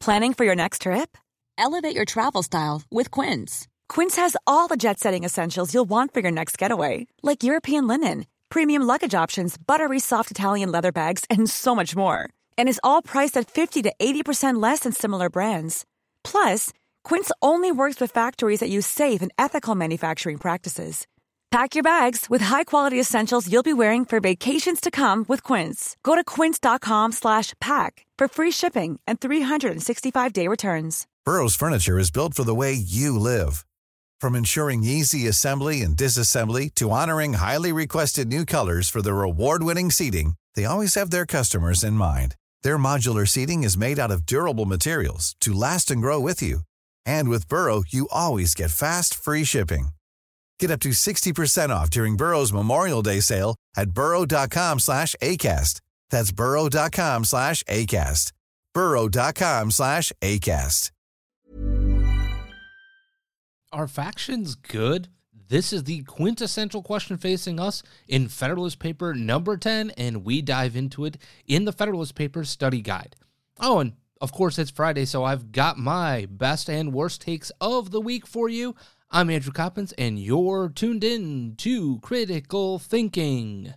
Planning for your next trip? Elevate your travel style with Quince. Quince has all the jet-setting essentials you'll want for your next getaway, like European linen, premium luggage options, buttery soft Italian leather bags, and so much more. And is all priced at 50 to 80% less than similar brands. Plus, Quince only works with factories that use safe and ethical manufacturing practices. Pack your bags with high-quality essentials you'll be wearing for vacations to come with Quince. Go to quince.com/pack for free shipping and 365-day returns. Burrow's furniture is built for the way you live. From ensuring easy assembly and disassembly to honoring highly requested new colors for their award-winning seating, they always have their customers in mind. Their modular seating is made out of durable materials to last and grow with you. And with Burrow, you always get fast, free shipping. Get up to 60% off during Burrow's Memorial Day sale at burrow.com/ACAST. That's burrow.com/ACAST. burrow.com/ACAST. Are factions good? This is the quintessential question facing us in Federalist Paper number 10, and we dive into it in the Federalist Paper study guide. Oh, and of course it's Friday, so I've got my best and worst takes of the week for you. I'm Andrew Coppins, and you're tuned in to Critical Thinking.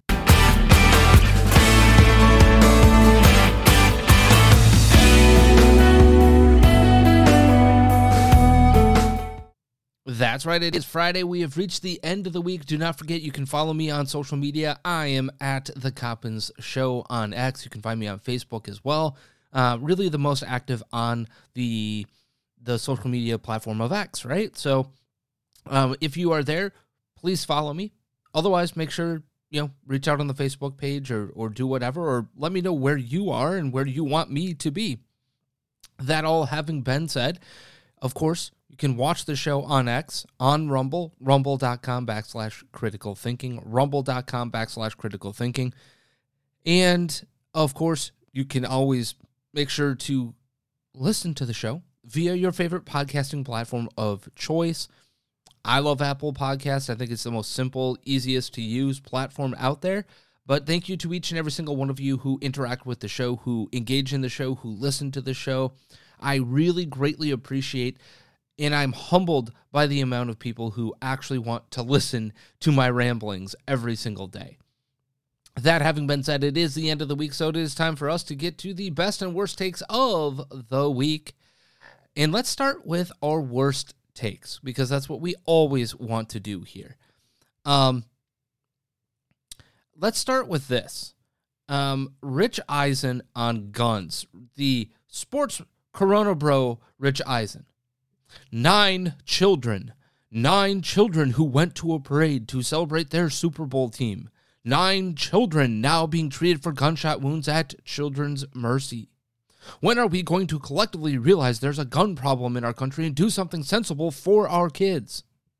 That's right, it is Friday. We have reached the end of the week. Do not forget, you can follow me on social media. I am at The Coppins Show on X. You can find me on Facebook as well. Really the most active on the social media platform of X, right? So if you are there, please follow me. Otherwise, make sure, reach out on the Facebook page or do whatever, or let me know where you are and where you want me to be. That all having been said, of course, you can watch the show on X, on Rumble, rumble.com/critical thinking, rumble.com/critical thinking. And, of course, you can always make sure to listen to the show via your favorite podcasting platform of choice. I love Apple Podcasts. I think it's the most simple, easiest to use platform out there. But thank you to each and every single one of you who interact with the show, who engage in the show, who listen to the show. I really greatly appreciate, and I'm humbled by the amount of people who actually want to listen to my ramblings every single day. That having been said, it is the end of the week, so it is time for us to get to the best and worst takes of the week. And let's start with our worst takes, because that's what we always want to do here. Let's start with this. Rich Eisen on guns. The sports Corona bro, Rich Eisen. 9 children who went to a parade to celebrate their Super Bowl team. 9 children now being treated for gunshot wounds at Children's Mercy. When are we going to collectively realize there's a gun problem in our country and do something sensible for our kids?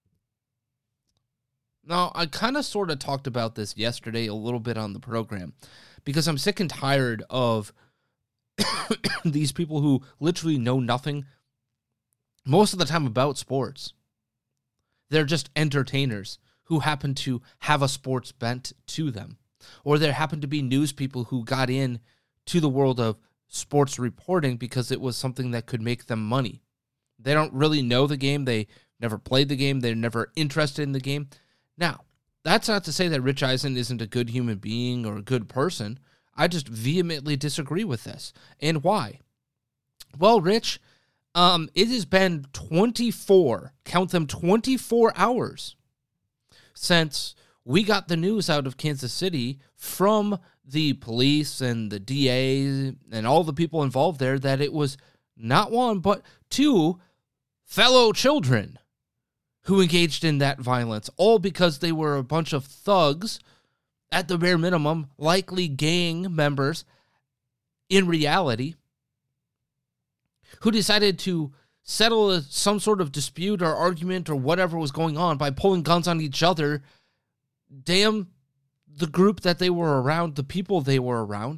Now, I kind of sort of talked about this yesterday a little bit on the program, because I'm sick and tired of these people who literally know nothing most of the time about sports. They're just entertainers who happen to have a sports bent to them. Or there happen to be news people who got in to the world of sports reporting because it was something that could make them money. They don't really know the game. They never played the game. They're never interested in the game. Now, that's not to say that Rich Eisen isn't a good human being or a good person. I just vehemently disagree with this. And why? Well, Rich, it has been 24 hours since we got the news out of Kansas City from the police and the DA and all the people involved there that it was not 1, but 2 fellow children who engaged in that violence, all because they were a bunch of thugs, at the bare minimum, likely gang members in reality, who decided to settle some sort of dispute or argument or whatever was going on by pulling guns on each other. Damn the group that they were around, the people they were around.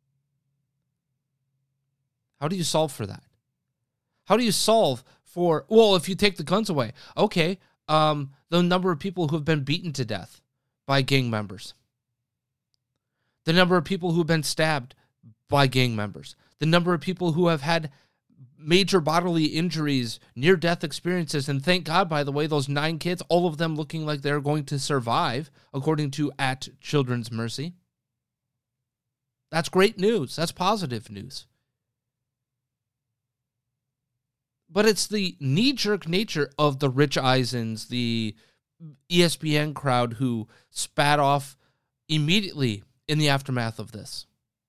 How do you solve for that? How do you solve for, well, if you take the guns away, okay, the number of people who have been beaten to death by gang members, the number of people who have been stabbed by gang members, the number of people who have had major bodily injuries, near-death experiences, and thank God, by the way, those 9 kids, all of them looking like they're going to survive, according to @Children's Mercy. That's great news. That's positive news. But it's the knee-jerk nature of the Rich Eisens, the ESPN crowd who spat off immediately in the aftermath of this.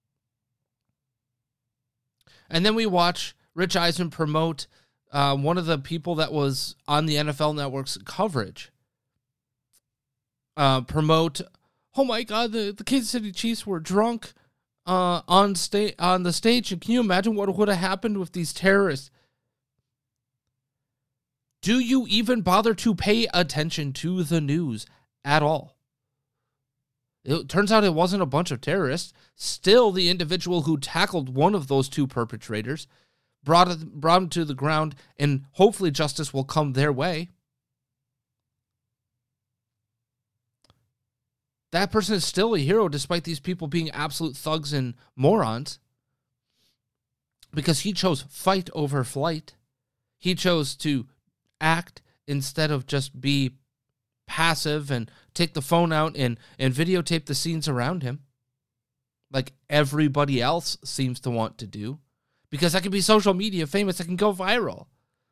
And then we watch Rich Eisen promote one of the people that was on the NFL Network's coverage. Promote, oh my God, the Kansas City Chiefs were drunk on the stage. And can you imagine what would have happened with these terrorists? Do you even bother to pay attention to the news at all? It turns out it wasn't a bunch of terrorists. Still, the individual who tackled one of those 2 perpetrators brought him to the ground, and hopefully justice will come their way. That person is still a hero despite these people being absolute thugs and morons, because he chose fight over flight. He chose to act instead of just be passive and take the phone out and videotape the scenes around him like everybody else seems to want to do, because that can be social media famous, that can go viral.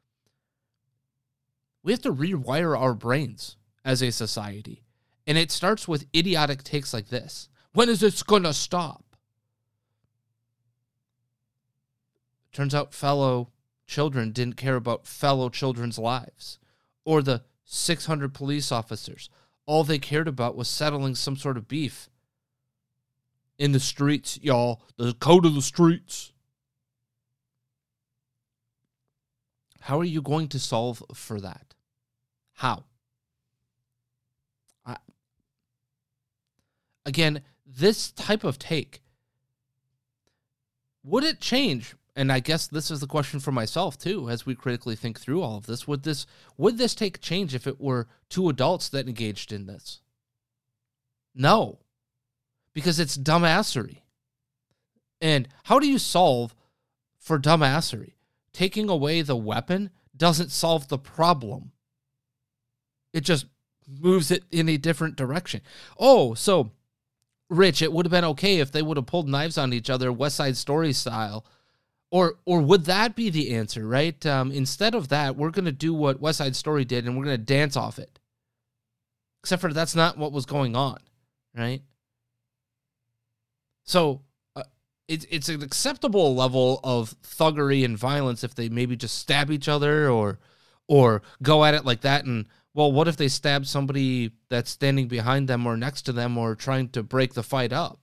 We have to rewire our brains as a society, and it starts with idiotic takes like this. When is this going to stop? Turns out fellow children didn't care about fellow children's lives, or the 600 police officers. All they cared about was settling some sort of beef. In the streets, y'all. The code of the streets. How are you going to solve for that? How? Again, this type of take, would it change? And I guess this is the question for myself, too, as we critically think through all of this. Would this take change if it were 2 adults that engaged in this? No, because it's dumbassery. And how do you solve for dumbassery? Taking away the weapon doesn't solve the problem. It just moves it in a different direction. Oh, so, Rich, it would have been okay if they would have pulled knives on each other, West Side Story style. Or would that be the answer, right? Instead of that, we're going to do what West Side Story did, and we're going to dance off it. Except for that's not what was going on, right? So it's an acceptable level of thuggery and violence if they maybe just stab each other or go at it like that. And, well, what if they stab somebody that's standing behind them or next to them or trying to break the fight up?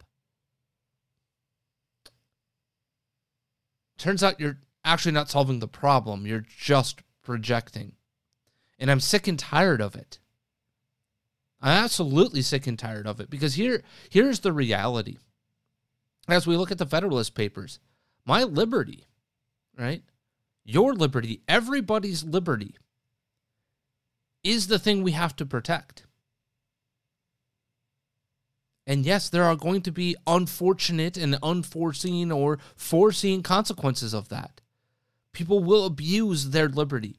Turns out you're actually not solving the problem. You're just projecting. And I'm sick and tired of it. I'm absolutely sick and tired of it, because here's the reality. As we look at the Federalist Papers, my liberty, right? Your liberty, everybody's liberty, is the thing we have to protect. And yes, there are going to be unfortunate and unforeseen or foreseen consequences of that. People will abuse their liberty.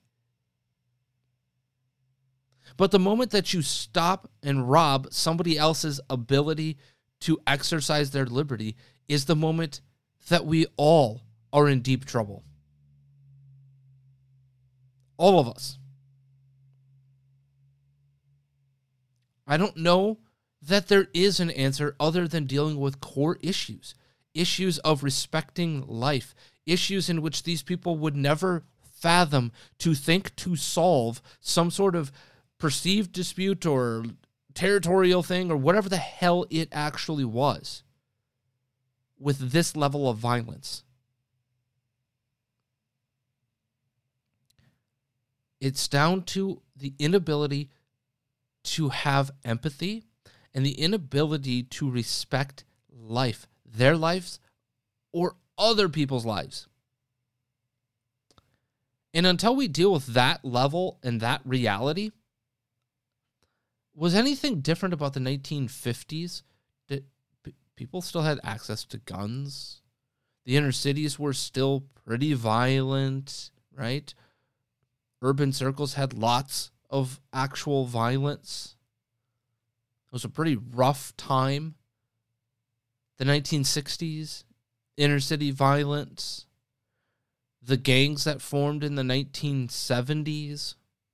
But the moment that you stop and rob somebody else's ability to exercise their liberty is the moment that we all are in deep trouble. All of us. I don't know that there is an answer other than dealing with core issues. Issues of respecting life. Issues in which these people would never fathom to think to solve some sort of perceived dispute or territorial thing or whatever the hell it actually was with this level of violence. It's down to the inability to have empathy and the inability to respect life, their lives, or other people's lives. And until we deal with that level and that reality, was anything different about the 1950s? That people still had access to guns? The inner cities were still pretty violent, right? Urban circles had lots of actual violence. It was a pretty rough time. The 1960s, inner city violence, the gangs that formed in the 1970s,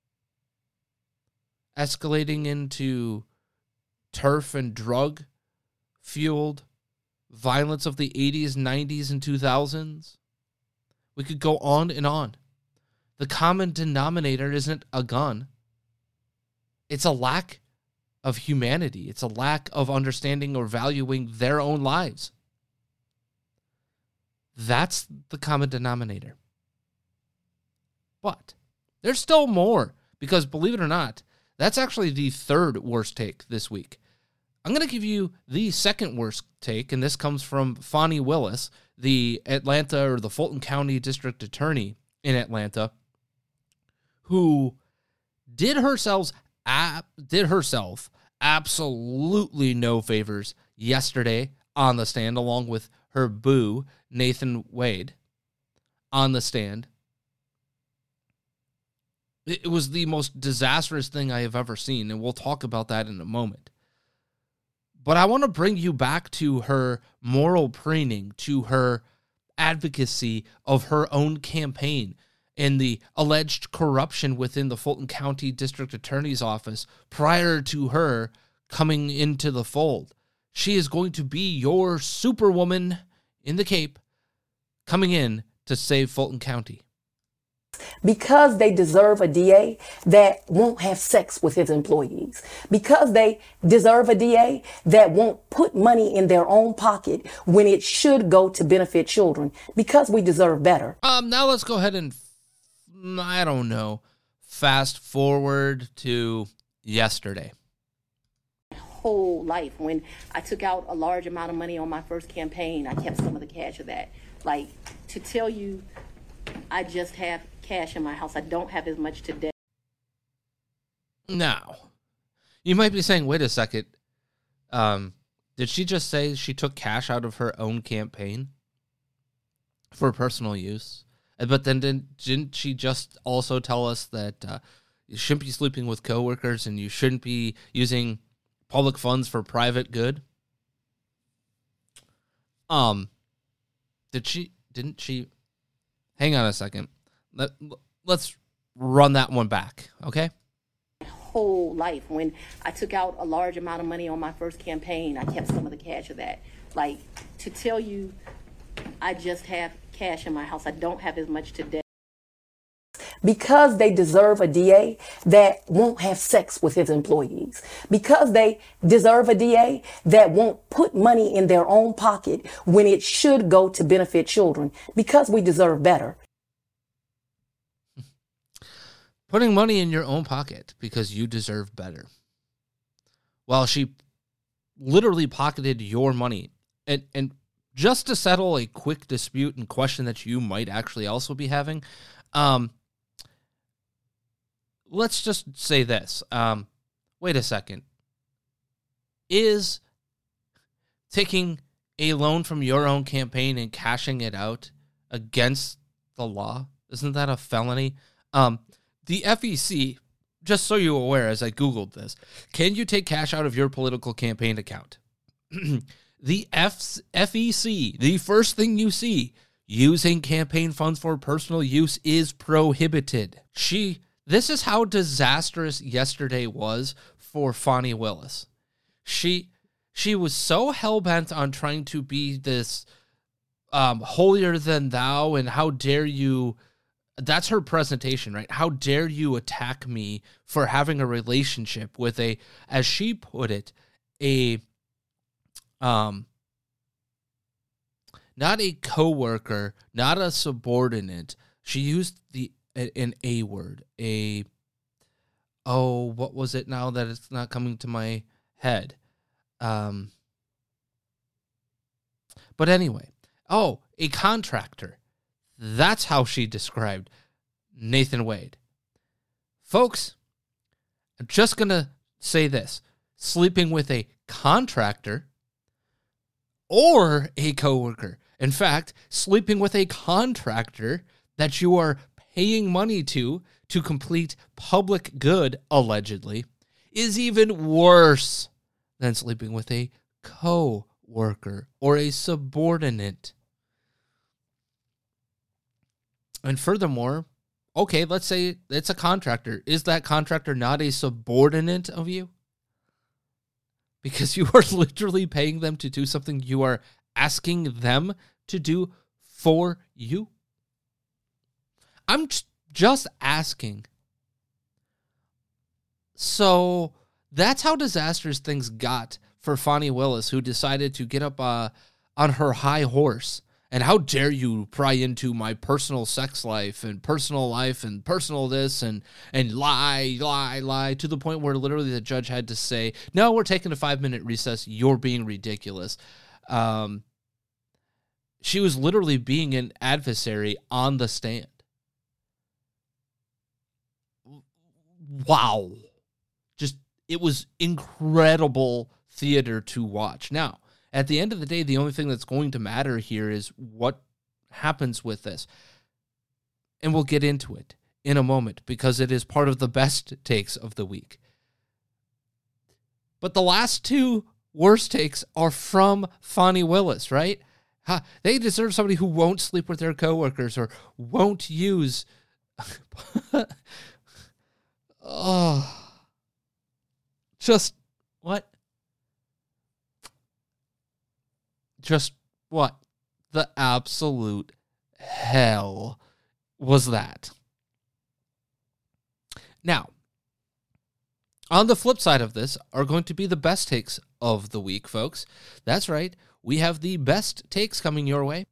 escalating into turf and drug-fueled violence of the 80s, 90s, and 2000s. We could go on and on. The common denominator isn't a gun. It's a lack of humanity. It's a lack of understanding or valuing their own lives. That's the common denominator. But there's still more, because believe it or not, that's actually the third worst take this week. I'm going to give you the second worst take, and this comes from Fani Willis, the Atlanta or the Fulton County District Attorney in Atlanta, who did herself absolutely no favors yesterday on the stand, along with her boo, Nathan Wade, on the stand. It was the most disastrous thing I have ever seen, and we'll talk about that in a moment. But I want to bring you back to her moral preening, to her advocacy of her own campaign and the alleged corruption within the Fulton County District Attorney's Office prior to her coming into the fold. She is going to be your superwoman in the cape coming in to save Fulton County. Because they deserve a DA that won't have sex with his employees. Because they deserve a DA that won't put money in their own pocket when it should go to benefit children. Because we deserve better. Now let's go ahead and, fast forward to yesterday. Whole life, when I took out a large amount of money on my first campaign, I kept some of the cash of that. Like, to tell you, I just have cash in my house. I don't have as much today. Now, you might be saying, wait a second. Did she just say she took cash out of her own campaign for personal use? But then didn't she just also tell us that you shouldn't be sleeping with coworkers and you shouldn't be using public funds for private good? Didn't she? Hang on a second. Let's run that one back, okay? Whole life, when I took out a large amount of money on my first campaign, I kept some of the cash of that. Like, to tell you, I just have cash in my house. I don't have as much today. Because they deserve a DA that won't have sex with his employees. Because they deserve a DA that won't put money in their own pocket when it should go to benefit children. Because we deserve better. Putting money in your own pocket because you deserve better. Well, she literally pocketed your money. And just to settle a quick dispute and question that you might actually also be having, let's just say this. Wait a second. Is taking a loan from your own campaign and cashing it out against the law? Isn't that a felony? The FEC, just so you're aware as I Googled this, can you take cash out of your political campaign account? The FEC, the first thing you see, using campaign funds for personal use is prohibited. This is how disastrous yesterday was for Fani Willis. She was so hell-bent on trying to be this holier than thou, and how dare you. That's her presentation, right? How dare you attack me for having a relationship with a, as she put it, not a coworker, not a subordinate. She used an A word. What was it now that it's not coming to my head? But anyway, a contractor. That's how she described Nathan Wade. Folks, I'm just going to say this. Sleeping with a contractor or a coworker. In fact, sleeping with a contractor that you are paying money to complete public good, allegedly, is even worse than sleeping with a co-worker or a subordinate. And furthermore, okay, let's say it's a contractor. Is that contractor not a subordinate of you? Because you are literally paying them to do something you are asking them to do for you. I'm just asking. So that's how disastrous things got for Fani Willis, who decided to get up on her high horse. And how dare you pry into my personal sex life and personal this and lie to the point where literally the judge had to say, no, we're taking a 5-minute recess. You're being ridiculous. She was literally being an adversary on the stand. Wow. It was incredible theater to watch. Now, at the end of the day, the only thing that's going to matter here is what happens with this. And we'll get into it in a moment because it is part of the best takes of the week. But the last two worst takes are from Fani Willis, right? They deserve somebody who won't sleep with their coworkers or won't use... Oh... Just what? Just what? The absolute hell was that? Now, on the flip side of this are going to be the best takes of the week, folks. That's right. We have the best takes coming your way.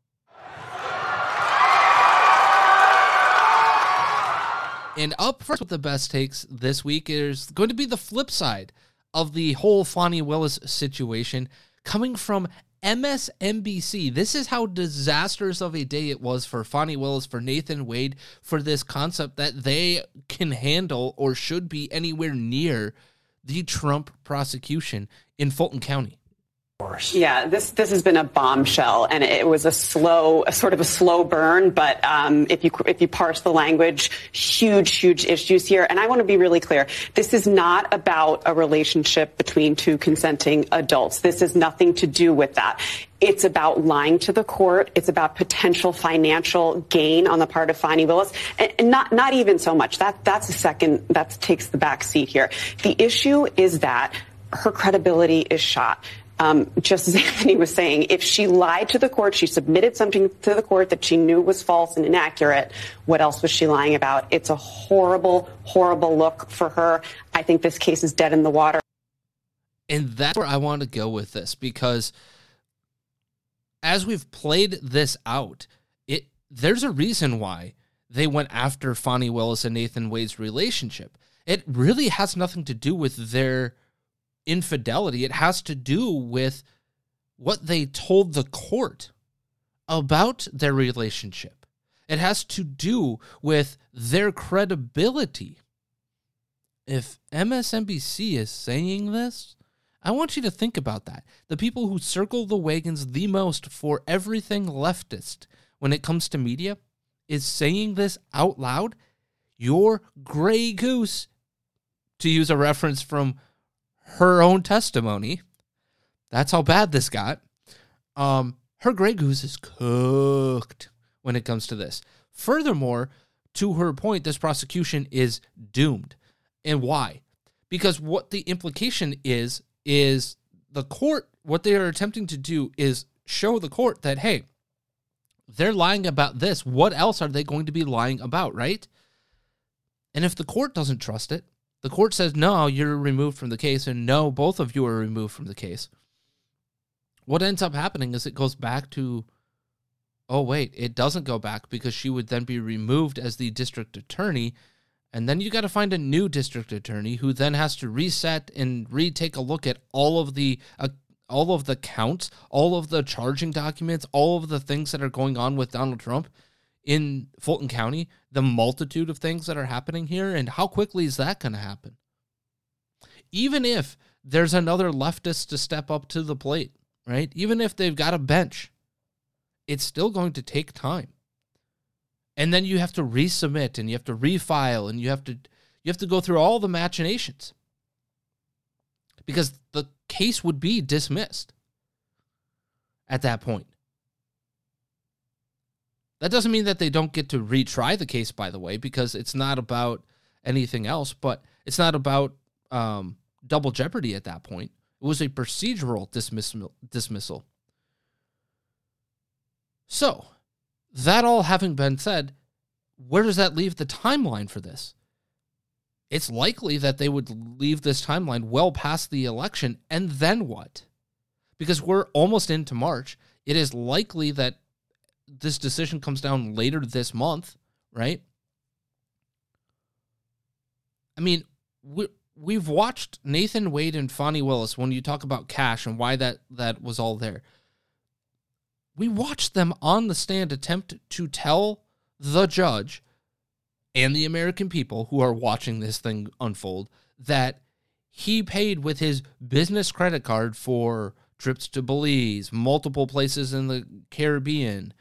And up first with the best takes this week is going to be the flip side of the whole Fani Willis situation coming from MSNBC. This is how disastrous of a day it was for Fani Willis, for Nathan Wade, for this concept that they can handle or should be anywhere near the Trump prosecution in Fulton County. Yeah, this has been a bombshell, and it was a sort of a slow burn. But if you parse the language, huge issues here. And I want to be really clear: this is not about a relationship between two consenting adults. This has nothing to do with that. It's about lying to the court. It's about potential financial gain on the part of Fani Willis, and not even so much. That's a second. That takes the back seat here. The issue is that her credibility is shot. Just as Anthony was saying, if she lied to the court, she submitted something to the court that she knew was false and inaccurate, what else was she lying about? It's a horrible look for her. I think this case is dead in the water. And that's where I want to go with this, because as we've played this out, there's a reason why they went after Fani Willis and Nathan Wade's relationship. It really has nothing to do with their infidelity. It has to do with what they told the court about their relationship. It has to do with their credibility. If MSNBC is saying this, I want you to think about that. The people who circle the wagons the most for everything leftist when it comes to media is saying this out loud. Your gray goose, to use a reference from her own testimony. That's how bad this got. Her gray goose is cooked when it comes to this. Furthermore, to her point, this prosecution is doomed. And why? Because what the implication is the court, what they are attempting to do is show the court that, hey, they're lying about this. What else are they going to be lying about, right? And if the court doesn't trust it, the court says, no, you're removed from the case, and no, both of you are removed from the case. What ends up happening is it goes back to, oh, wait, it doesn't go back because she would then be removed as the district attorney, and then you got to find a new district attorney who then has to reset and retake a look at all of the counts, all of the charging documents, all of the things that are going on with Donald Trump in Fulton County, the multitude of things that are happening here, and how quickly is that going to happen? Even if there's another leftist to step up to the plate, right? Even if they've got a bench, it's still going to take time. And then you have to resubmit and you have to refile and you have to go through all the machinations because the case would be dismissed at that point. That doesn't mean that they don't get to retry the case, by the way, because it's not about anything else, but it's not about double jeopardy at that point. It was a procedural dismissal. So, that all having been said, where does that leave the timeline for this? It's likely that they would leave this timeline well past the election, and then what? Because we're almost into March. It is likely that this decision comes down later this month, right? I mean, we've watched Nathan Wade and Fani Willis, when you talk about cash and why that was all there. We watched them on the stand attempt to tell the judge and the American people who are watching this thing unfold that he paid with his business credit card for trips to Belize, multiple places in the Caribbean,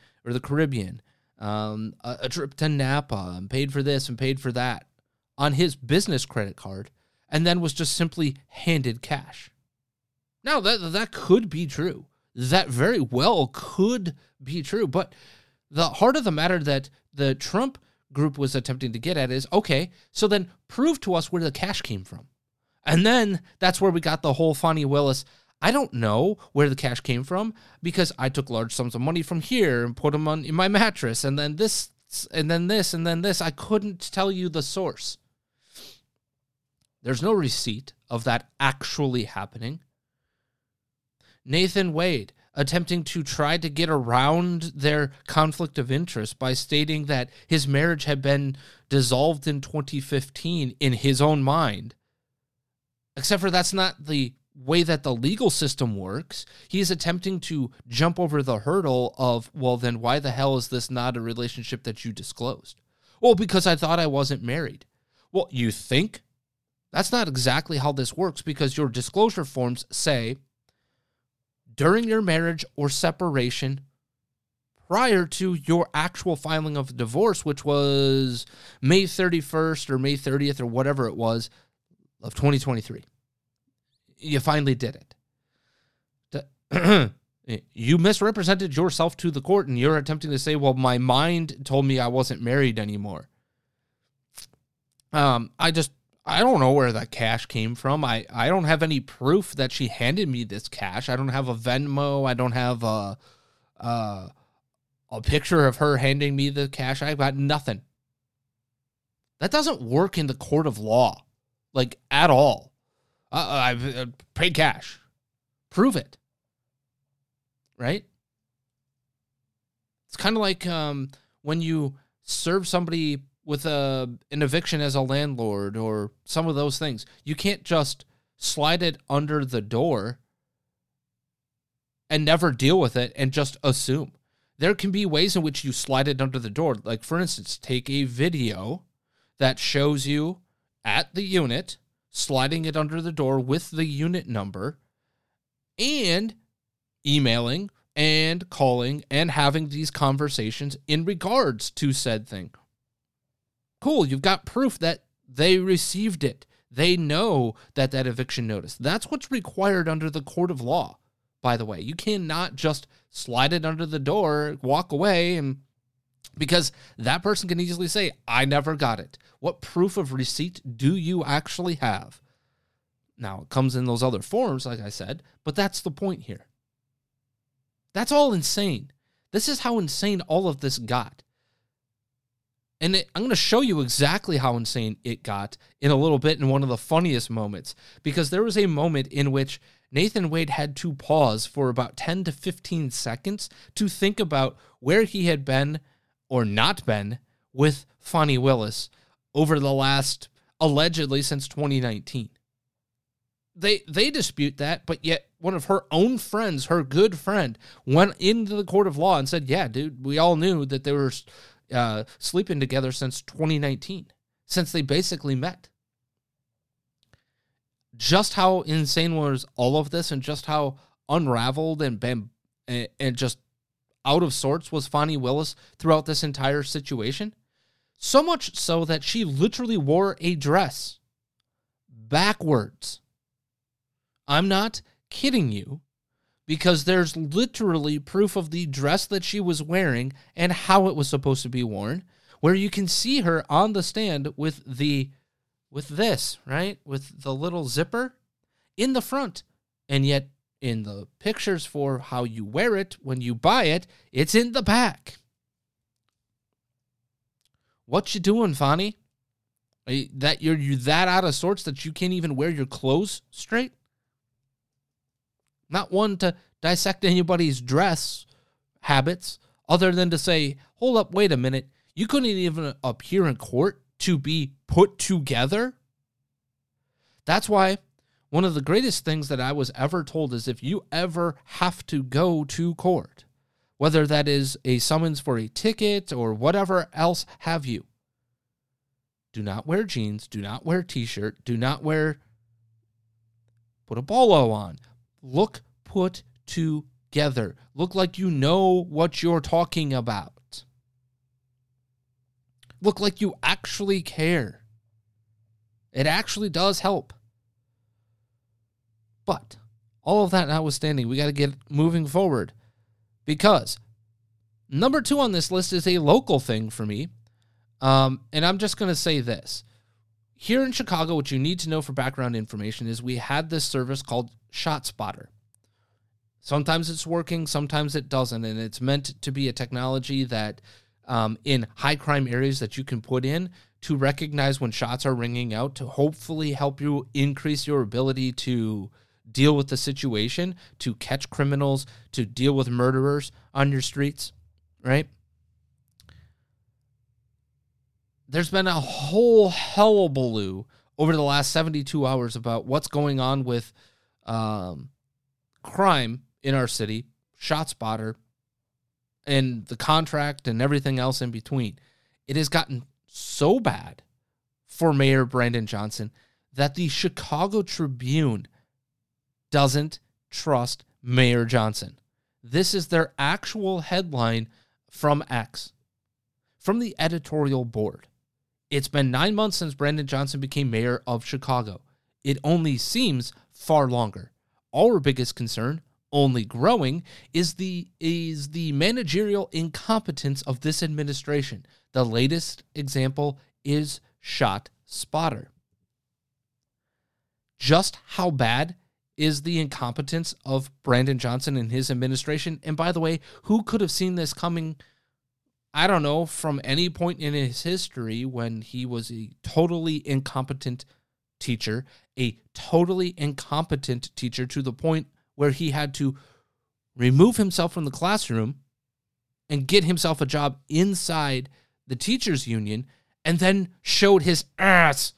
a trip to Napa, and paid for this and paid for that on his business credit card, and then was just simply handed cash. Now, that could be true. That very well could be true. But the heart of the matter that the Trump group was attempting to get at is, okay, so then prove to us where the cash came from. And then that's where we got the whole Fani Willis, I don't know where the cash came from because I took large sums of money from here and put them in my mattress, and then this, and then this, and then this. I couldn't tell you the source. There's no receipt of that actually happening. Nathan Wade attempting to try to get around their conflict of interest by stating that his marriage had been dissolved in 2015 in his own mind. Except for that's not the way that the legal system works. He's attempting to jump over the hurdle of, well, then why the hell is this not a relationship that you disclosed? Well, because I thought I wasn't married. Well, you think? That's not exactly how this works, because your disclosure forms say, during your marriage or separation, prior to your actual filing of divorce, which was May 31st or May 30th or whatever it was of 2023. You finally did it. You misrepresented yourself to the court, and you're attempting to say, well, my mind told me I wasn't married anymore. I don't know where that cash came from. I don't have any proof that she handed me this cash. I don't have a Venmo. I don't have a picture of her handing me the cash. I've got nothing. That doesn't work in the court of law, like, at all. I've paid cash. Prove it. Right? It's kind of like when you serve somebody with an eviction as a landlord or some of those things. You can't just slide it under the door and never deal with it and just assume. There can be ways in which you slide it under the door. Like, for instance, take a video that shows you at the unit sliding it under the door with the unit number and emailing and calling and having these conversations in regards to said thing. Cool, you've got proof that they received it. They know that eviction notice. That's what's required under the court of law, by the way. You cannot just slide it under the door, walk away, and because that person can easily say, I never got it. What proof of receipt do you actually have? Now, it comes in those other forms, like I said, but that's the point here. That's all insane. This is how insane all of this got. And I'm going to show you exactly how insane it got in a little bit in one of the funniest moments, because there was a moment in which Nathan Wade had to pause for about 10 to 15 seconds to think about where he had been or not been with Fani Willis over the last, allegedly, since 2019. They dispute that, but yet one of her own friends, her good friend, went into the court of law and said, yeah, dude, we all knew that they were sleeping together since 2019, since they basically met. Just how insane was all of this, and just how unraveled and just out of sorts was Fani Willis throughout this entire situation? So much so that she literally wore a dress backwards. I'm not kidding you, because there's literally proof of the dress that she was wearing and how it was supposed to be worn, where you can see her on the stand with this, right? With the little zipper in the front. And yet in the pictures for how you wear it when you buy it, it's in the back. What you doing, Fani? That you're that out of sorts that you can't even wear your clothes straight? Not one to dissect anybody's dress habits, other than to say, hold up, wait a minute. You couldn't even appear in court to be put together? That's why one of the greatest things that I was ever told is if you ever have to go to court, whether that is a summons for a ticket or whatever else have you, do not wear jeans, do not wear a t-shirt, put a bolo on. Look put together. Look like you know what you're talking about. Look like you actually care. It actually does help. But all of that notwithstanding, we got to get moving forward, because number 2 on this list is a local thing for me. And I'm just going to say this. Here in Chicago, what you need to know for background information is we had this service called ShotSpotter. Sometimes it's working, sometimes it doesn't, and it's meant to be a technology that in high crime areas that you can put in to recognize when shots are ringing out, to hopefully help you increase your ability to deal with the situation, to catch criminals, to deal with murderers on your streets, right? There's been a whole hullabaloo over the last 72 hours about what's going on with crime in our city, ShotSpotter, and the contract and everything else in between. It has gotten so bad for Mayor Brandon Johnson that the Chicago Tribune doesn't trust Mayor Johnson. This is their actual headline from X, from the editorial board. It's been 9 months since Brandon Johnson became mayor of Chicago. It only seems far longer. Our biggest concern, only growing, is the managerial incompetence of this administration. The latest example is ShotSpotter. Just how bad is the incompetence of Brandon Johnson and his administration? And by the way, who could have seen this coming, I don't know, from any point in his history when he was a totally incompetent teacher to the point where he had to remove himself from the classroom and get himself a job inside the teachers union, and then showed his ass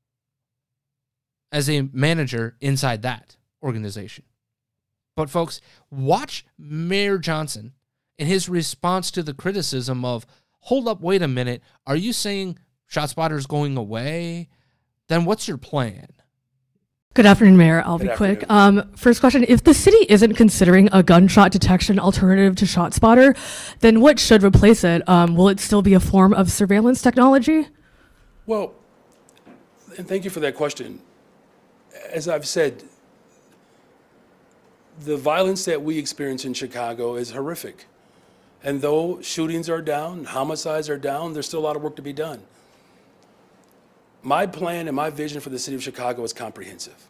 as a manager inside that organization. But folks, watch Mayor Johnson and his response to the criticism of, hold up, wait a minute, are you saying ShotSpotter is going away? Then what's your plan? Good afternoon, Mayor. I'll be quick. First question, if the city isn't considering a gunshot detection alternative to ShotSpotter, then what should replace it? Will it still be a form of surveillance technology? Well, and thank you for that question. As I've said, the violence that we experience in Chicago is horrific. And though shootings are down, homicides are down, there's still a lot of work to be done. My plan and my vision for the city of Chicago is comprehensive.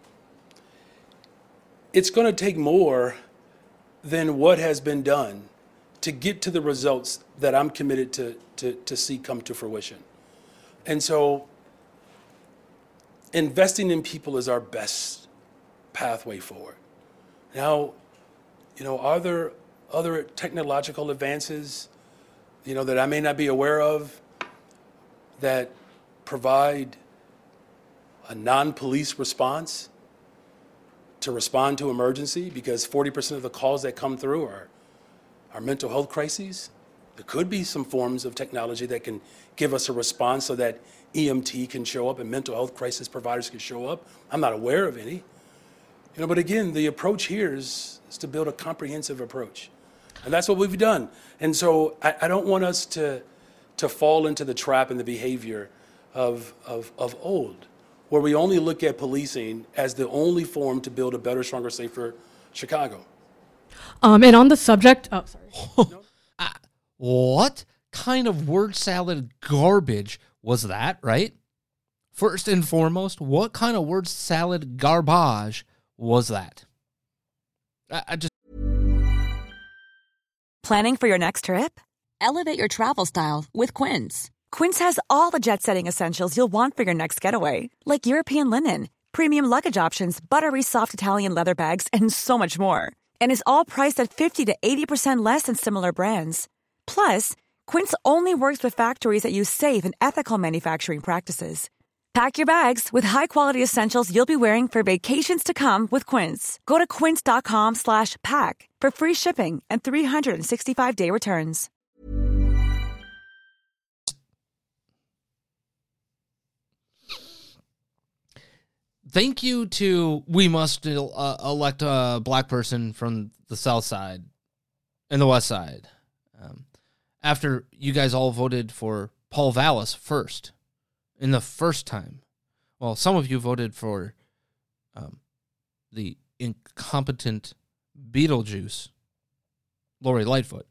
It's going to take more than what has been done to get to the results that I'm committed to see come to fruition. And so investing in people is our best pathway forward. Now, are there other technological advances, that I may not be aware of that provide a non-police response to respond to emergency? Because 40% of the calls that come through are mental health crises. There could be some forms of technology that can give us a response so that EMT can show up and mental health crisis providers can show up. I'm not aware of any. But again, the approach here is to build a comprehensive approach. And that's what we've done. And so I don't want us to fall into the trap and the behavior of old, where we only look at policing as the only form to build a better, stronger, safer Chicago. And on the subject, what kind of word salad garbage was that, right? First and foremost, what kind of word salad garbage was that? I just... Planning for your next trip? Elevate your travel style with Quince. Quince has all the jet-setting essentials you'll want for your next getaway, like European linen, premium luggage options, buttery soft Italian leather bags, and so much more. And is all priced at 50 to 80% less than similar brands. Plus, Quince only works with factories that use safe and ethical manufacturing practices. Pack your bags with high-quality essentials you'll be wearing for vacations to come with Quince. Go to quince.com/pack for free shipping and 365-day returns. Thank you to we must elect a black person from the South Side and the West Side. After you guys all voted for Paul Vallis first. In the first time. Well, some of you voted for the incompetent Beetlejuice, Lori Lightfoot.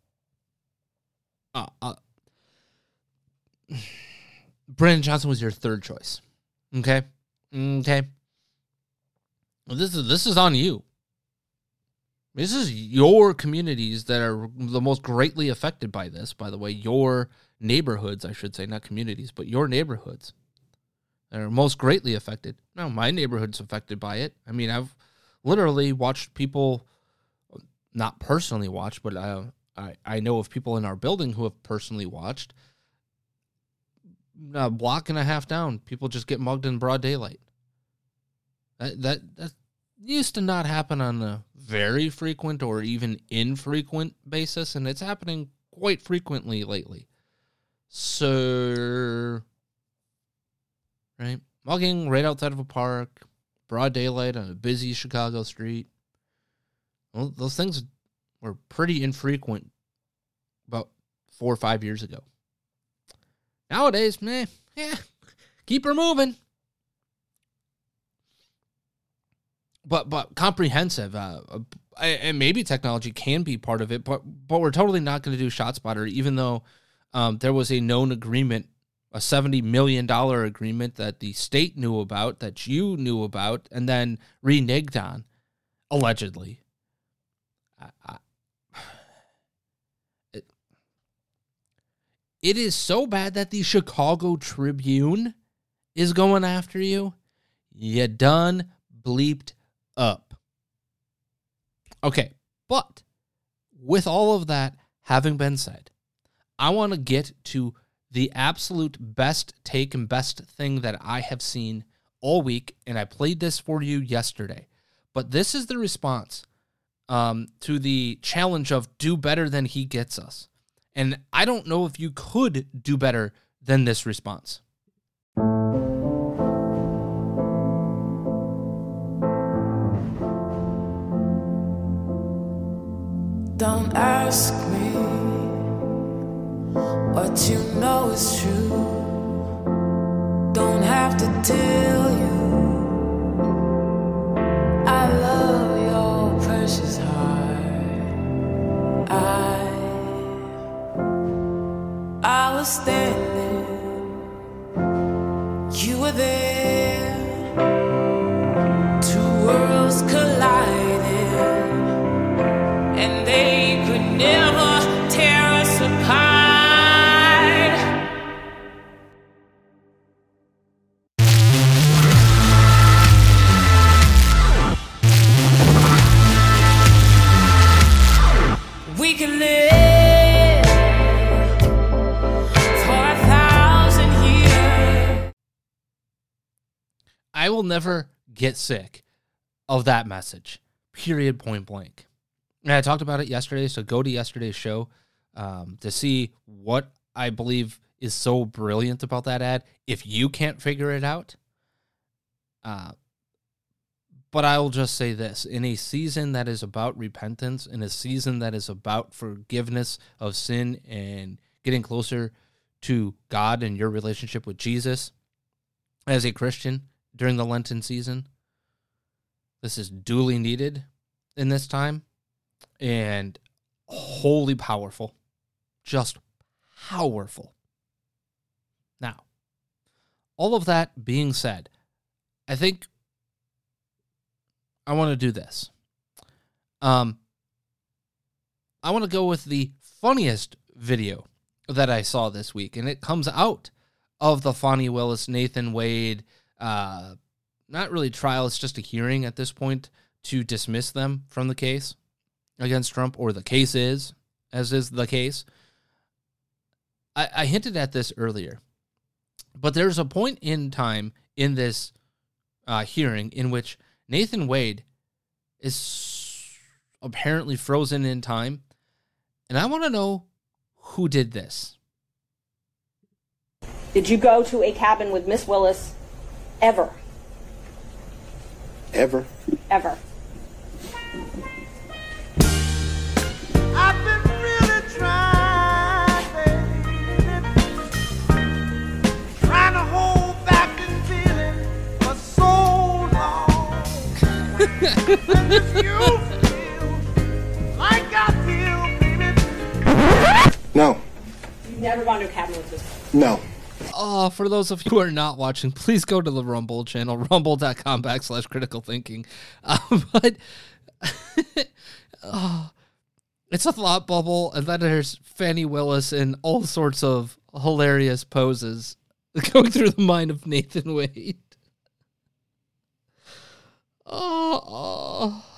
Brandon Johnson was your third choice. Okay? Okay. Well, this is on you. This is your communities that are the most greatly affected by this, by the way. Your neighborhoods, I should say, not communities, but your neighborhoods that are most greatly affected. No, my neighborhood's affected by it. I mean, I've literally watched people, not personally watched, but I know of people in our building who have personally watched. A block and a half down, people just get mugged in broad daylight. That used to not happen on a very frequent or even infrequent basis, and it's happening quite frequently lately. So, right, mugging right outside of a park, broad daylight on a busy Chicago street. Well, those things were pretty infrequent about 4 or 5 years ago. Nowadays, keep her moving. But comprehensive, and maybe technology can be part of it, but we're totally not going to do ShotSpotter, even though there was a known agreement, a $70 million agreement that the state knew about, that you knew about, and then reneged on, allegedly. It is so bad that the Chicago Tribune is going after you. You done bleeped up. Okay, but with all of that having been said, I want to get to the absolute best take and best thing that I have seen all week, and I played this for you yesterday. But this is the response to the challenge of do better than he gets us. And I don't know if you could do better than this response. Don't ask me what you know is true. Don't have to tell you I love your precious heart. I was standing, you were there, two worlds collided, and they could never tear us apart. We can live I will never get sick of that message, period, point blank. And I talked about it yesterday, so go to yesterday's show to see what I believe is so brilliant about that ad. If you can't figure it out, But I will just say this. In a season that is about repentance, in a season that is about forgiveness of sin and getting closer to God and your relationship with Jesus as a Christian during the Lenten season, this is duly needed in this time and wholly powerful. Just powerful. Now, all of that being said, I think I want to do this. I want to go with the funniest video that I saw this week, and it comes out of the Fani Willis, Nathan Wade, not really trial, it's just a hearing at this point to dismiss them from the case against Trump, or the case is, as is the case. I hinted at this earlier, but there's a point in time in this hearing in which Nathan Wade is apparently frozen in time, and I want to know who did this. Did you go to a cabin with Miss Willis ever? Ever? Ever. I've been really trying, trying to hold back this feeling for so long. When this you feel like I feel, baby. No. You've never gone to a cabin with this? No. Oh, for those of you who are not watching, please go to the Rumble channel, rumble.com/critical thinking. But it's a thought bubble, and then there's Fani Willis in all sorts of hilarious poses going through the mind of Nathan Wade. Oh,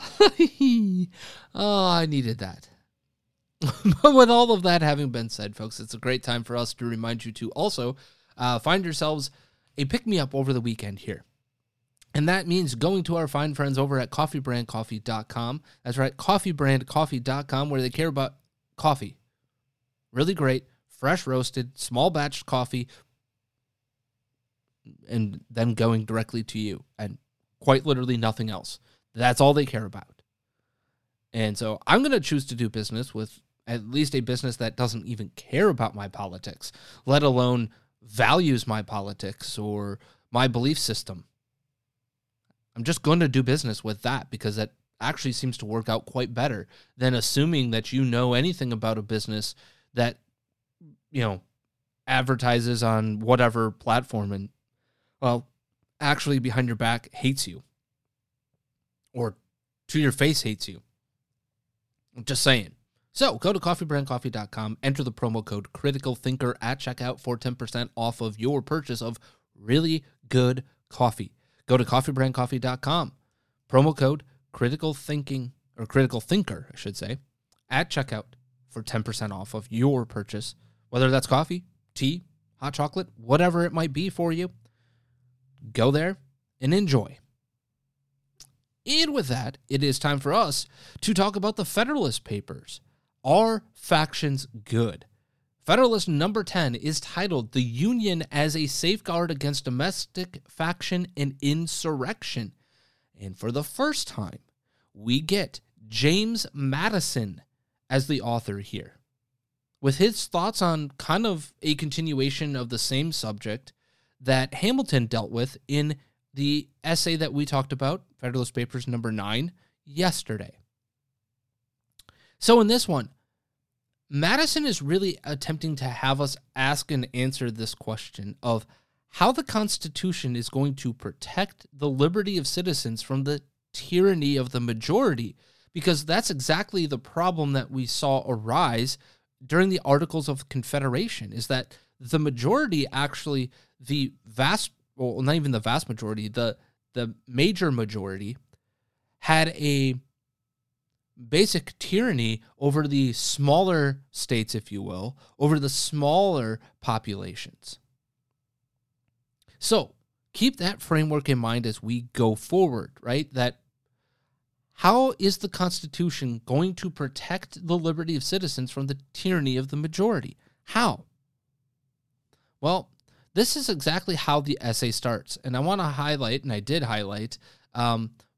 I needed that. But with all of that having been said, folks, it's a great time for us to remind you to also find yourselves a pick-me-up over the weekend here. And that means going to our fine friends over at coffeebrandcoffee.com. That's right, coffeebrandcoffee.com, where they care about coffee. Really great, fresh roasted, small batch coffee, and then going directly to you. And quite literally nothing else. That's all they care about. And so I'm going to choose to do business with at least a business that doesn't even care about my politics, let alone values my politics or my belief system. I'm just going to do business with that because that actually seems to work out quite better than assuming that you know anything about a business that, you know, advertises on whatever platform and, well, actually behind your back hates you or to your face hates you. I'm just saying. So go to coffeebrandcoffee.com, enter the promo code CriticalThinker at checkout for 10% off of your purchase of really good coffee. Go to coffeebrandcoffee.com, promo code CriticalThinking, or CriticalThinker, I should say, at checkout for 10% off of your purchase, whether that's coffee, tea, hot chocolate, whatever it might be for you. Go there and enjoy. And with that, it is time for us to talk about the Federalist Papers. Are factions good? Federalist number 10 is titled The Union as a Safeguard Against Domestic Faction and Insurrection. And for the first time, we get James Madison as the author here, with his thoughts on kind of a continuation of the same subject that Hamilton dealt with in the essay that we talked about, Federalist Papers number 9, yesterday. So in this one, Madison is really attempting to have us ask and answer this question of how the Constitution is going to protect the liberty of citizens from the tyranny of the majority, because that's exactly the problem that we saw arise during the Articles of Confederation, is that the majority actually, the vast, well, not even the vast majority, the major majority had a basic tyranny over the smaller states, if you will, over the smaller populations. So keep that framework in mind as we go forward, right? That how is the Constitution going to protect the liberty of citizens from the tyranny of the majority? How? Well, this is exactly how the essay starts. And I want to highlight, and I did highlight,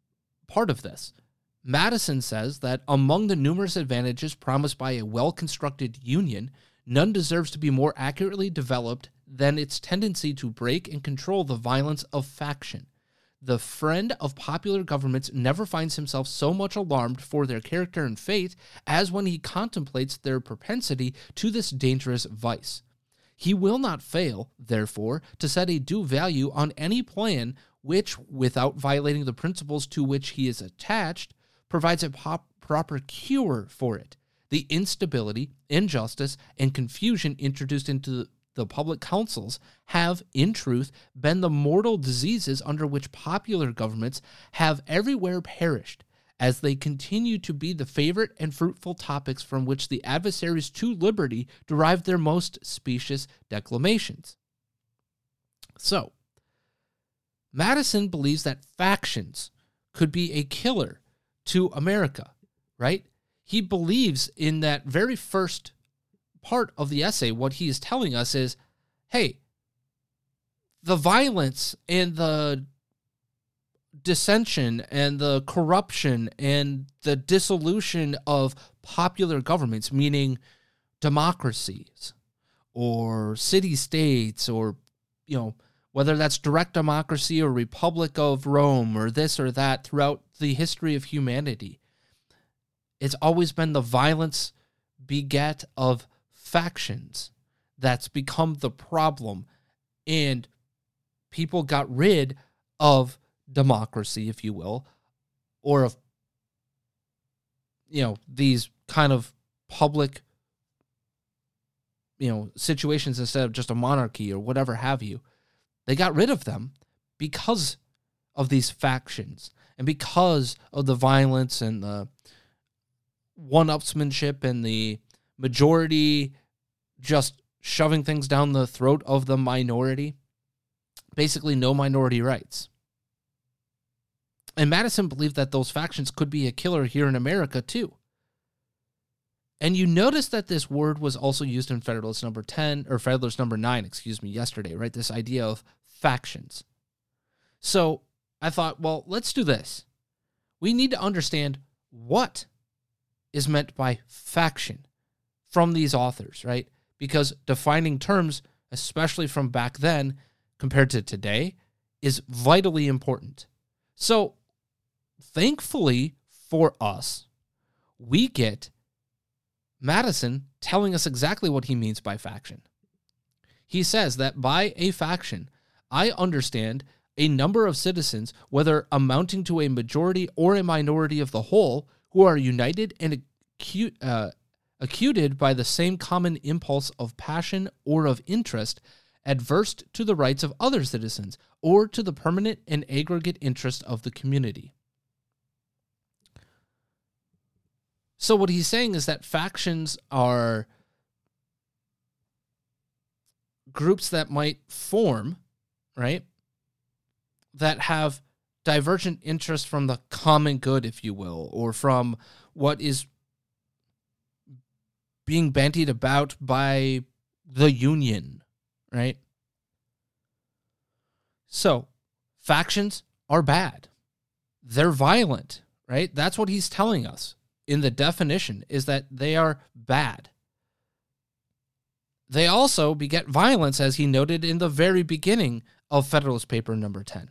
part of this. Madison says that among the numerous advantages promised by a well-constructed union, none deserves to be more accurately developed than its tendency to break and control the violence of faction. The friend of popular governments never finds himself so much alarmed for their character and fate as when he contemplates their propensity to this dangerous vice. He will not fail, therefore, to set a due value on any plan which, without violating the principles to which he is attached, provides a proper cure for it. The instability, injustice, and confusion introduced into the public councils have, in truth, been the mortal diseases under which popular governments have everywhere perished, as they continue to be the favorite and fruitful topics from which the adversaries to liberty derive their most specious declamations. So, Madison believes that factions could be a killer to America, right? He believes in that very first part of the essay. What he is telling us is, hey, the violence and the dissension and the corruption and the dissolution of popular governments, meaning democracies or city-states or, whether that's direct democracy or Republic of Rome or this or that throughout the history of humanity, it's always been the violence beget of factions that's become the problem. And people got rid of democracy, if you will, or of, these kind of public, situations instead of just a monarchy or whatever have you. They got rid of them because of these factions and because of the violence and the one-upsmanship and the majority just shoving things down the throat of the minority. Basically, no minority rights. And Madison believed that those factions could be a killer here in America, too. And you notice that this word was also used in Federalist number 10, or Federalist number 9, yesterday, right? This idea of factions. So I thought, well, let's do this. We need to understand what is meant by faction from these authors, right? Because defining terms, especially from back then compared to today, is vitally important. So thankfully for us, we get Madison telling us exactly what he means by faction. He says that by a faction, I understand a number of citizens, whether amounting to a majority or a minority of the whole, who are united and acuted by the same common impulse of passion or of interest, adverse to the rights of other citizens or to the permanent and aggregate interest of the community. So what he's saying is that factions are groups that might form, right, that have divergent interests from the common good, if you will, or from what is being bandied about by the union, right? So, factions are bad. They're violent, right? That's what he's telling us in the definition, is that they are bad. They also beget violence, as he noted in the very beginning of Federalist Paper number 10.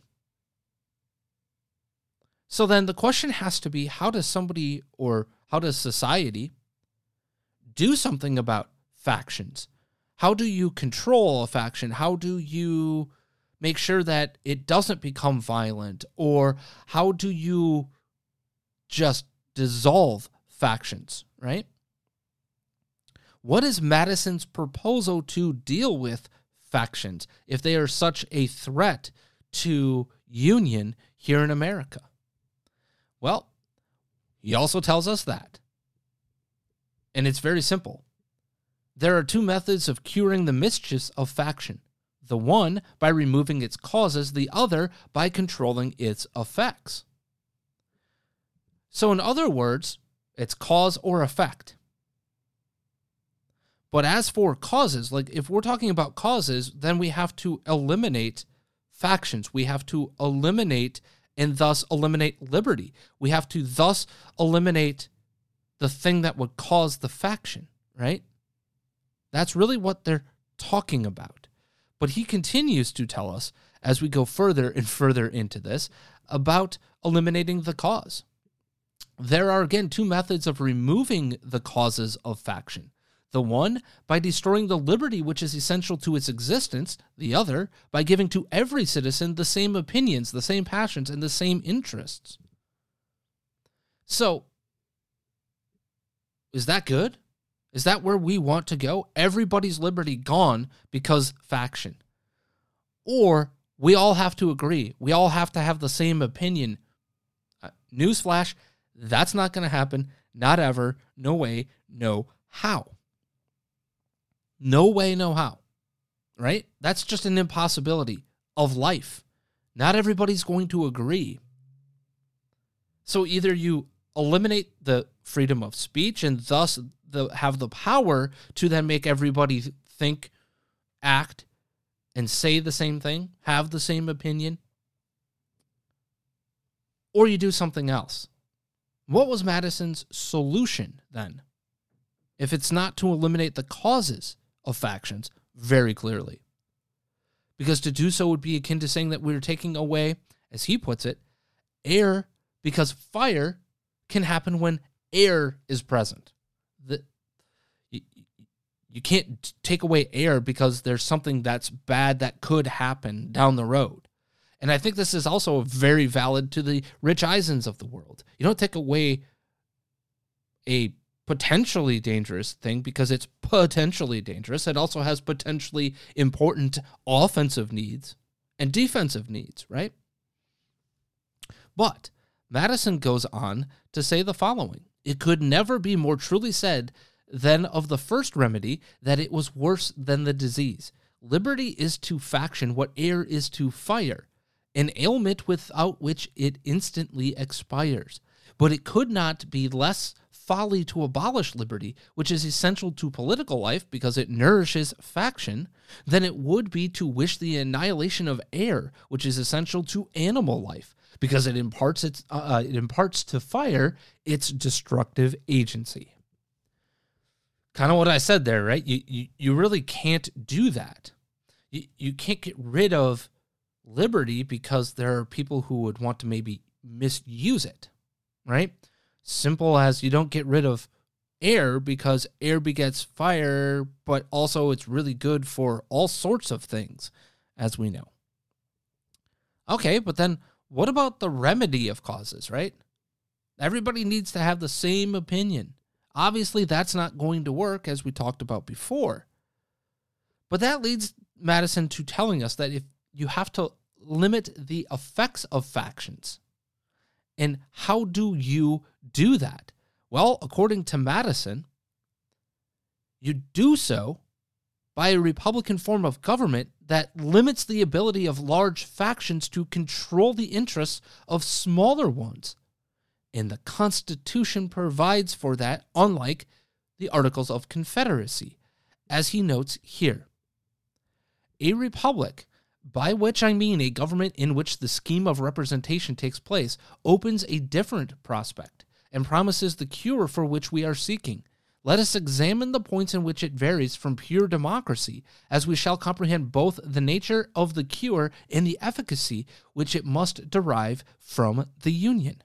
So then the question has to be, how does somebody, or how does society do something about factions? How do you control a faction? How do you make sure that it doesn't become violent? Or how do you just dissolve factions, right? What is Madison's proposal to deal with factions if they are such a threat to union here in America? Well, he also tells us that. And it's very simple. There are two methods of curing the mischiefs of faction. The one by removing its causes, the other by controlling its effects. So in other words, it's cause or effect. But as for causes, like if we're talking about causes, then we have to eliminate factions. We have to eliminate and thus eliminate liberty. We have to thus eliminate the thing that would cause the faction, right? That's really what they're talking about. But he continues to tell us, as we go further and further into this, about eliminating the cause. There are, again, two methods of removing the causes of faction. The one, by destroying the liberty which is essential to its existence. The other, by giving to every citizen the same opinions, the same passions, and the same interests. So, is that good? Is that where we want to go? Everybody's liberty gone because faction. Or we all have to agree. We all have to have the same opinion. Newsflash, that's not going to happen. Not ever. No way. No how. No way, no how. Right? That's just an impossibility of life. Not everybody's going to agree. So either you eliminate the freedom of speech and thus have the power to then make everybody think, act, and say the same thing, have the same opinion, or you do something else. What was Madison's solution then? If it's not to eliminate the causes of factions very clearly. Because to do so would be akin to saying that we're taking away, as he puts it, air, because fire can happen when air is present. You can't take away air because there's something that's bad that could happen down the road. And I think this is also very valid to the Rich Eisens of the world. You don't take away a potentially dangerous thing because it's potentially dangerous. It also has potentially important offensive needs and defensive needs, right? But Madison goes on to say the following: it could never be more truly said than of the first remedy that it was worse than the disease. Liberty is to faction what air is to fire, an ailment without which it instantly expires. But it could not be less folly to abolish liberty, which is essential to political life because it nourishes faction, than it would be to wish the annihilation of air, which is essential to animal life because it imparts to fire its destructive agency. Kind of what I said there, right? You really can't do that. You can't get rid of liberty because there are people who would want to maybe misuse it, right? Simple as you don't get rid of air because air begets fire, but also it's really good for all sorts of things, as we know. Okay, but then what about the remedy of causes, right? Everybody needs to have the same opinion. Obviously, that's not going to work, as we talked about before. But that leads Madison to telling us that if you have to limit the effects of factions, and how do you do that? Well, according to Madison, you do so by a Republican form of government that limits the ability of large factions to control the interests of smaller ones. And the Constitution provides for that, unlike the Articles of Confederacy, as he notes here. A republic, by which I mean a government in which the scheme of representation takes place, opens a different prospect and promises the cure for which we are seeking. Let us examine the points in which it varies from pure democracy, as we shall comprehend both the nature of the cure and the efficacy which it must derive from the union.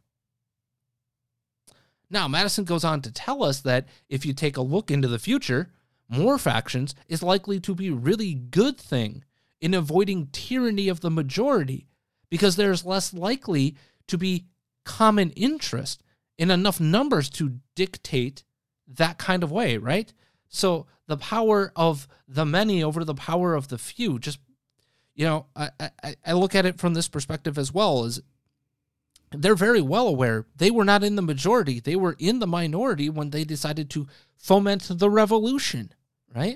Now, Madison goes on to tell us that if you take a look into the future, more factions is likely to be a really good thing in avoiding tyranny of the majority, because there's less likely to be common interest in enough numbers to dictate that kind of way, right? So the power of the many over the power of the few, just, I look at it from this perspective as well, as they're very well aware they were not in the majority. They were in the minority when they decided to foment the revolution, right?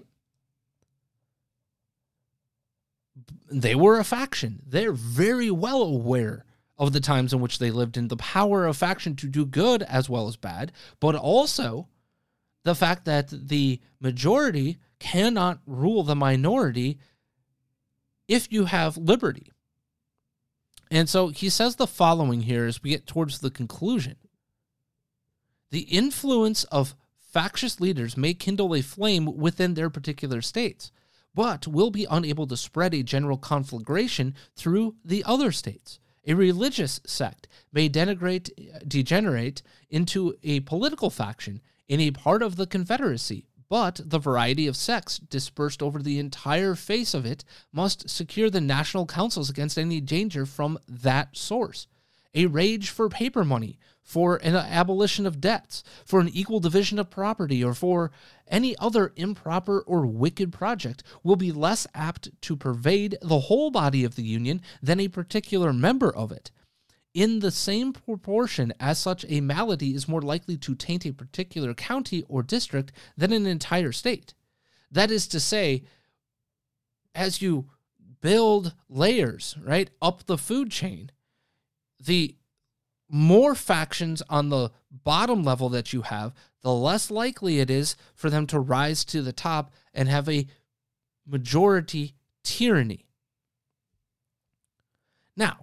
They were a faction. They're very well aware of the times in which they lived in, the power of faction to do good as well as bad, but also the fact that the majority cannot rule the minority if you have liberty. And so he says the following here as we get towards the conclusion. The influence of factious leaders may kindle a flame within their particular states, but will be unable to spread a general conflagration through the other states. A religious sect may degenerate into a political faction in a part of the Confederacy, but the variety of sects dispersed over the entire face of it must secure the national councils against any danger from that source. A rage for paper money, for an abolition of debts, for an equal division of property, or for any other improper or wicked project will be less apt to pervade the whole body of the Union than a particular member of it. In the same proportion as such a malady is more likely to taint a particular county or district than an entire state. That is to say, as you build layers, right, up the food chain, the more factions on the bottom level that you have, the less likely it is for them to rise to the top and have a majority tyranny. Now,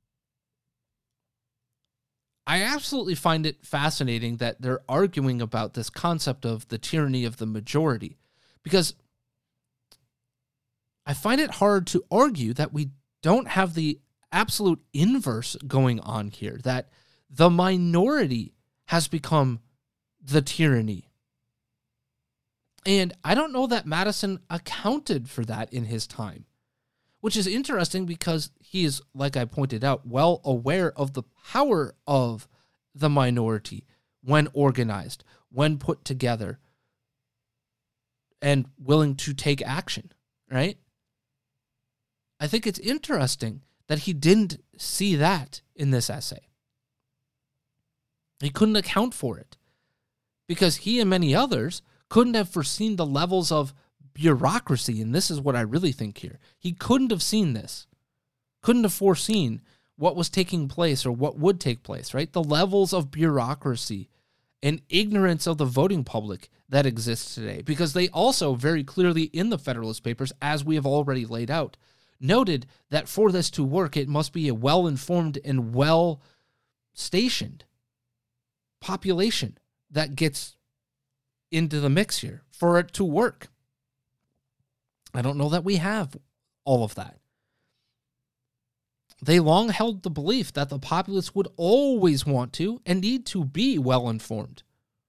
I absolutely find it fascinating that they're arguing about this concept of the tyranny of the majority, because I find it hard to argue that we don't have the absolute inverse going on here, that the minority has become the tyranny. And I don't know that Madison accounted for that in his time, which is interesting because he is, like I pointed out, well aware of the power of the minority when organized, when put together, and willing to take action, right? I think it's interesting that he didn't see that in this essay. He couldn't account for it because he and many others couldn't have foreseen the levels of bureaucracy, and this is what I really think here. He couldn't have seen this, couldn't have foreseen what was taking place or what would take place, right? The levels of bureaucracy and ignorance of the voting public that exists today, because they also very clearly in the Federalist Papers, as we have already laid out, noted that for this to work, it must be a well-informed and well-stationed population that gets into the mix here for it to work. I don't know that we have all of that. They long held the belief that the populace would always want to and need to be well-informed.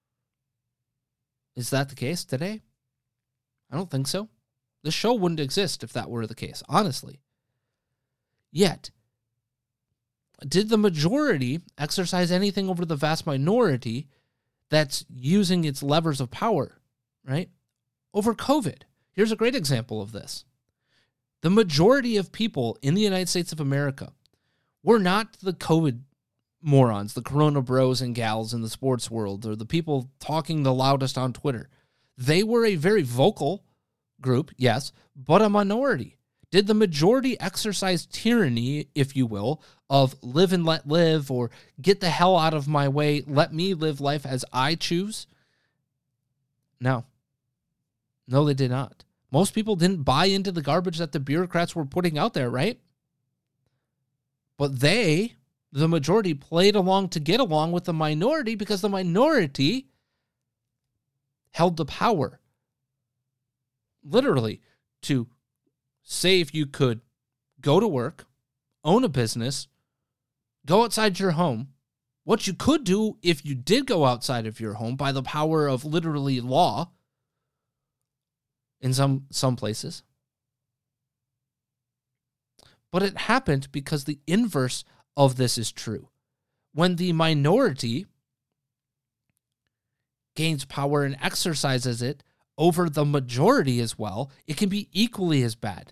Is that the case today? I don't think so. The show wouldn't exist if that were the case, honestly. Yet, did the majority exercise anything over the vast minority that's using its levers of power, right? Over COVID. Here's a great example of this. The majority of people in the United States of America were not the COVID morons, the Corona bros and gals in the sports world, or the people talking the loudest on Twitter. They were a very vocal group, yes, but a minority. Did the majority exercise tyranny, if you will, of live and let live, or get the hell out of my way, let me live life as I choose? No. No, they did not. Most people didn't buy into the garbage that the bureaucrats were putting out there, right? But they, the majority, played along to get along with the minority because the minority held the power, literally, to say if you could go to work, own a business, go outside your home, what you could do if you did go outside of your home by the power of literally law in some places. But it happened because the inverse of this is true. When the minority gains power and exercises it over the majority as well, it can be equally as bad.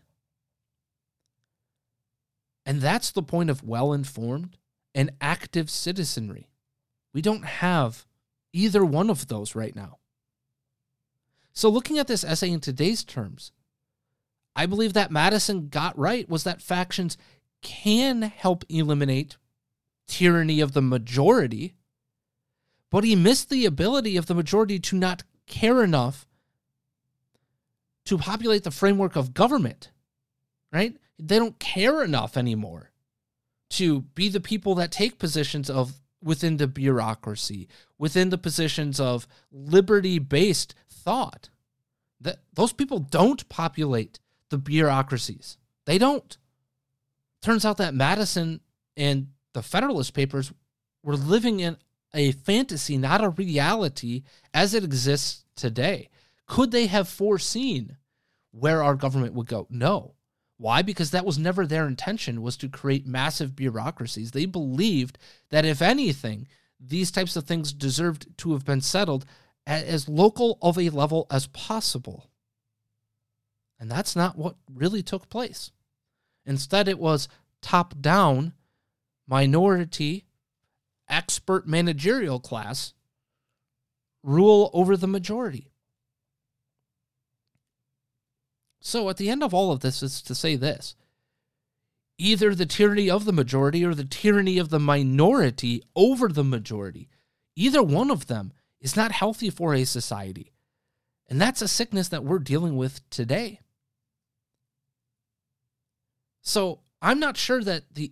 And that's the point of well-informed and active citizenry. We don't have either one of those right now. So looking at this essay in today's terms, I believe that Madison got right was that factions can help eliminate tyranny of the majority, but he missed the ability of the majority to not care enough to populate the framework of government, right? They don't care enough anymore to be the people that take positions of within the bureaucracy, within the positions of liberty-based thought. That those people don't populate the bureaucracies. They don't. Turns out that Madison and the Federalist Papers were living in a fantasy, not a reality as it exists today. Could they have foreseen where our government would go? No. Why? Because that was never their intention, was to create massive bureaucracies. They believed that, if anything, these types of things deserved to have been settled at as local of a level as possible. And that's not what really took place. Instead, it was top-down, minority, expert managerial class rule over the majority. So at the end of all of this is to say this: either the tyranny of the majority or the tyranny of the minority over the majority, either one of them is not healthy for a society. And that's a sickness that we're dealing with today. So I'm not sure that the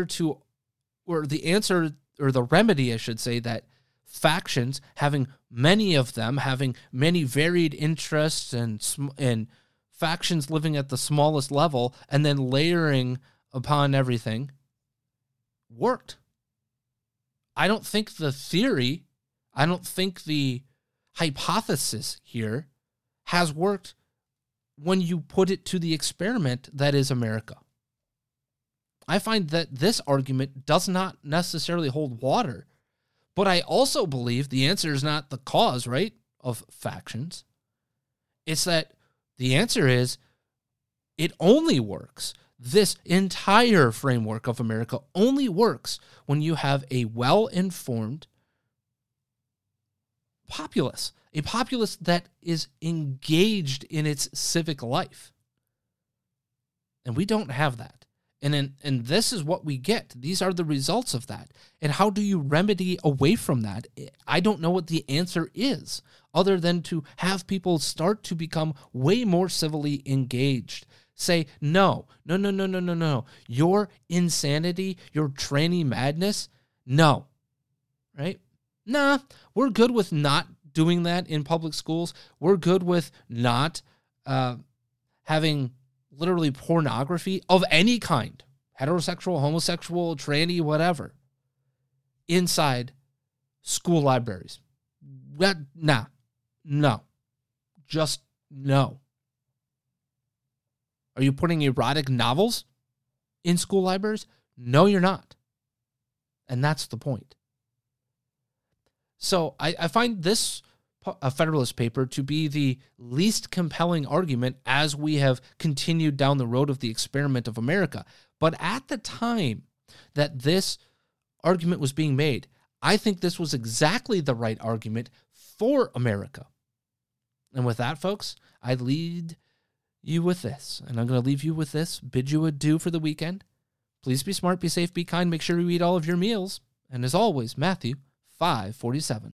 remedy, I should say, that factions, having many of them, having many varied interests and factions living at the smallest level and then layering upon everything, worked. I don't think the hypothesis here has worked when you put it to the experiment that is America. I find that this argument does not necessarily hold water, but I also believe the answer is not the cause, right, of factions. It's that the answer is it only works. This entire framework of America only works when you have a well-informed populace, a populace that is engaged in its civic life. And we don't have that. And this is what we get. These are the results of that. And how do you remedy away from that? I don't know what the answer is, other than to have people start to become way more civilly engaged. Say, no. Your insanity, your tranny madness, no. Right? Nah, we're good with not doing that in public schools. We're good with not having literally pornography of any kind, heterosexual, homosexual, tranny, whatever, inside school libraries. No. Just no. Are you putting erotic novels in school libraries? No, you're not. And that's the point. So I find this Federalist paper to be the least compelling argument as we have continued down the road of the experiment of America. But at the time that this argument was being made, I think this was exactly the right argument for America. And with that, folks, I lead you with this. And I'm going to leave you with this, bid you adieu for the weekend. Please be smart, be safe, be kind, make sure you eat all of your meals. And as always, Matthew 5:47.